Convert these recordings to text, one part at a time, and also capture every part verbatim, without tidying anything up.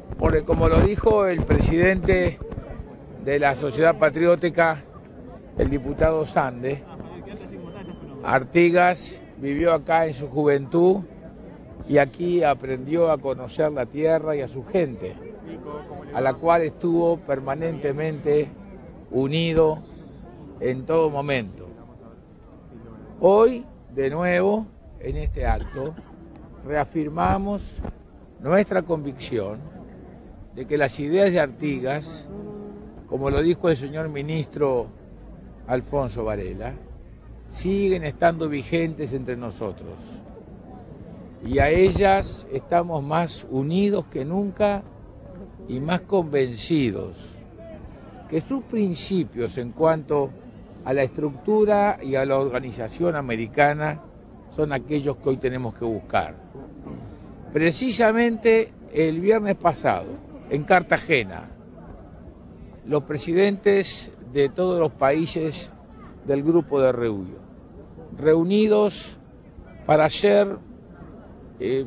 Porque como lo dijo el presidente de la Sociedad Patriótica, el diputado Sande, Artigas vivió acá en su juventud y aquí aprendió a conocer la tierra y a su gente, a la cual estuvo permanentemente unido en todo momento. Hoy, de nuevo, en este acto, reafirmamos nuestra convicción de que las ideas de Artigas, como lo dijo el señor ministro Alfonso Varela, siguen estando vigentes entre nosotros. Y a ellas estamos más unidos que nunca y más convencidos que sus principios en cuanto a la estructura y a la organización americana son aquellos que hoy tenemos que buscar. Precisamente el viernes pasado, en Cartagena, los presidentes de todos los países del Grupo de Reunión, reunidos para hacer eh,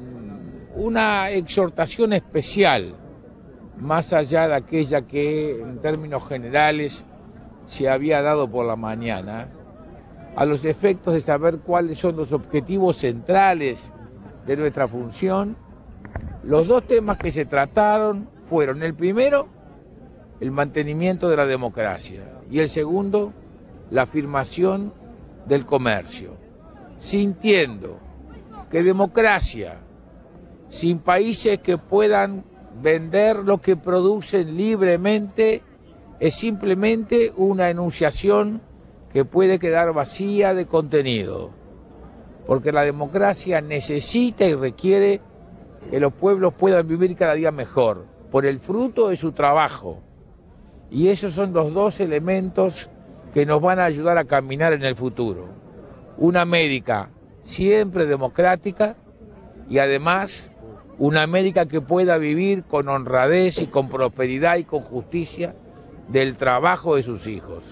una exhortación especial, más allá de aquella que en términos generales se había dado por la mañana, a los efectos de saber cuáles son los objetivos centrales de nuestra función. Los dos temas que se trataron fueron, el primero, el mantenimiento de la democracia, y el segundo, la afirmación del comercio, sintiendo que democracia, sin países que puedan vender lo que producen libremente, es simplemente una enunciación que puede quedar vacía de contenido, porque la democracia necesita y requiere que los pueblos puedan vivir cada día mejor, por el fruto de su trabajo. Y esos son los dos elementos que nos van a ayudar a caminar en el futuro. Una América siempre democrática y además una América que pueda vivir con honradez y con prosperidad y con justicia del trabajo de sus hijos.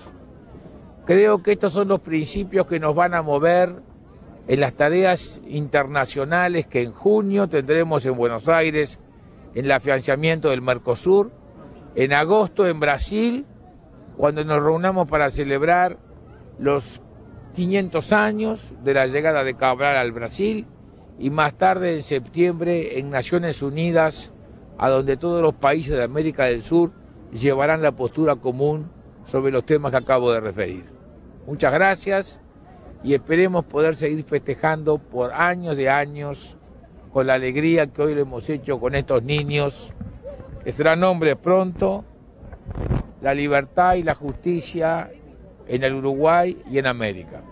Creo que estos son los principios que nos van a mover en las tareas internacionales que en junio tendremos en Buenos Aires, en el afianzamiento del Mercosur, en agosto en Brasil, cuando nos reunamos para celebrar los quinientos años de la llegada de Cabral al Brasil, y más tarde en septiembre en Naciones Unidas, a donde todos los países de América del Sur llevarán la postura común sobre los temas que acabo de referir. Muchas gracias y esperemos poder seguir festejando por años de años con la alegría que hoy lo hemos hecho con estos niños, que serán hombres pronto, la libertad y la justicia en el Uruguay y en América.